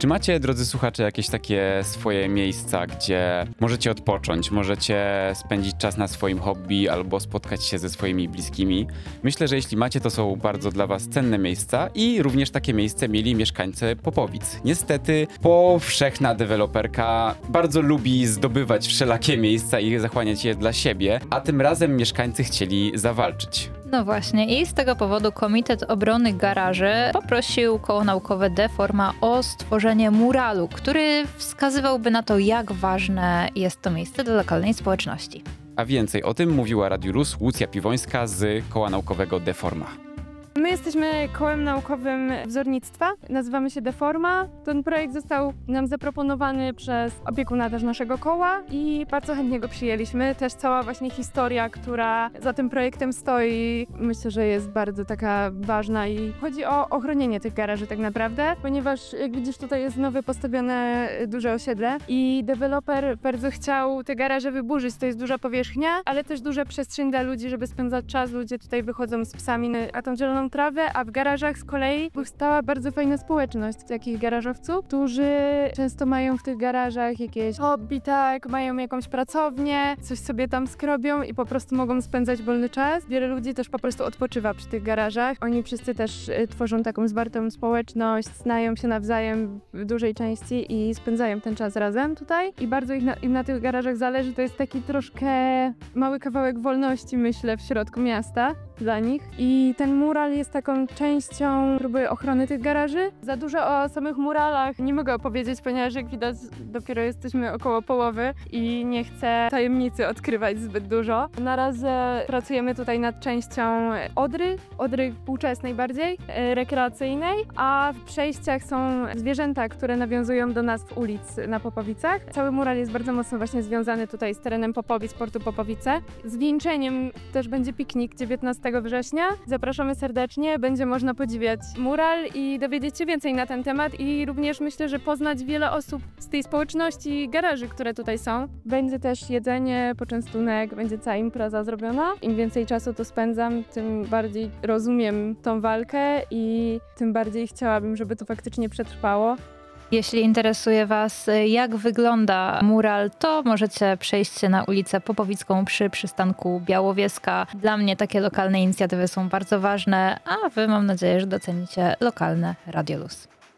Czy macie, drodzy słuchacze, jakieś takie swoje miejsca, gdzie możecie odpocząć, możecie spędzić czas na swoim hobby albo spotkać się ze swoimi bliskimi? Myślę, że jeśli macie, to są bardzo dla was cenne miejsca i również takie miejsce mieli mieszkańcy Popowic. Niestety powszechna deweloperka bardzo lubi zdobywać wszelakie miejsca i zachłaniać je dla siebie, a tym razem mieszkańcy chcieli zawalczyć. No właśnie i z tego powodu Komitet Obrony Garaży poprosił Koło Naukowe Deforma o stworzenie muralu, który wskazywałby na to, jak ważne jest to miejsce dla lokalnej społeczności. A więcej o tym mówiła Radiu Luz Łucja Piwońska z Koła Naukowego Deforma. My jesteśmy kołem naukowym wzornictwa, nazywamy się Deforma. Ten projekt został nam zaproponowany przez opiekuna też naszego koła i bardzo chętnie go przyjęliśmy. Też cała właśnie historia, która za tym projektem stoi, myślę, że jest bardzo taka ważna i chodzi o ochronienie tych garaży tak naprawdę, ponieważ jak widzisz tutaj jest nowe postawione duże osiedle i deweloper bardzo chciał te garaże wyburzyć. To jest duża powierzchnia, ale też duża przestrzeń dla ludzi, żeby spędzać czas. Ludzie tutaj wychodzą z psami na tą zieloną trawę, a w garażach z kolei powstała bardzo fajna społeczność takich garażowców, którzy często mają w tych garażach jakieś hobby, tak, mają jakąś pracownię, coś sobie tam skrobią i po prostu mogą spędzać wolny czas. Wiele ludzi też po prostu odpoczywa przy tych garażach. Oni wszyscy też tworzą taką zwartą społeczność, znają się nawzajem w dużej części i spędzają ten czas razem tutaj i bardzo im na tych garażach zależy. To jest taki troszkę mały kawałek wolności, myślę, w środku miasta dla nich i ten mural jest taką częścią próby ochrony tych garaży. Za dużo o samych muralach nie mogę opowiedzieć, ponieważ jak widać dopiero jesteśmy około połowy i nie chcę tajemnicy odkrywać zbyt dużo. Na razie pracujemy tutaj nad częścią Odry współczesnej bardziej, rekreacyjnej, a w przejściach są zwierzęta, które nawiązują do nazw ulic na Popowicach. Cały mural jest bardzo mocno właśnie związany tutaj z terenem Popowic, portu Popowice. Zwieńczeniem też będzie piknik 19 września. Zapraszamy serdecznie, będzie można podziwiać mural i dowiedzieć się więcej na ten temat i również myślę, że poznać wiele osób z tej społeczności garaży, które tutaj są. Będzie też jedzenie, poczęstunek, będzie cała impreza zrobiona. Im więcej czasu tu spędzam, tym bardziej rozumiem tą walkę i tym bardziej chciałabym, żeby to faktycznie przetrwało. Jeśli interesuje was, jak wygląda mural, to możecie przejść się na ulicę Popowicką przy przystanku Białowieska. Dla mnie takie lokalne inicjatywy są bardzo ważne, a wy mam nadzieję, że docenicie lokalne Radio Luz.